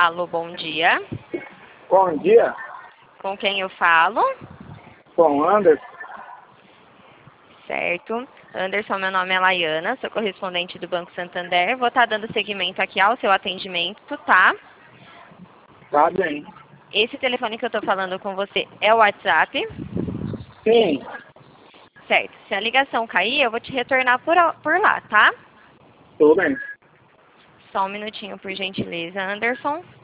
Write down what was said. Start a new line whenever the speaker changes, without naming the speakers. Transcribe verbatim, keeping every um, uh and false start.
Alô, bom dia.
Bom dia,
Com quem eu falo?
com Anderson.
Certo. Anderson, meu nome é Laiana, sou correspondente do Banco Santander. Vou estar dando seguimento aqui ao seu atendimento, tá?
Tá bem.
Esse telefone que eu estou falando com você é o WhatsApp?
Sim,
Certo. Se a ligação cair, eu vou te retornar por, por lá, tá?
tudo bem.
Só um minutinho, por gentileza, Anderson.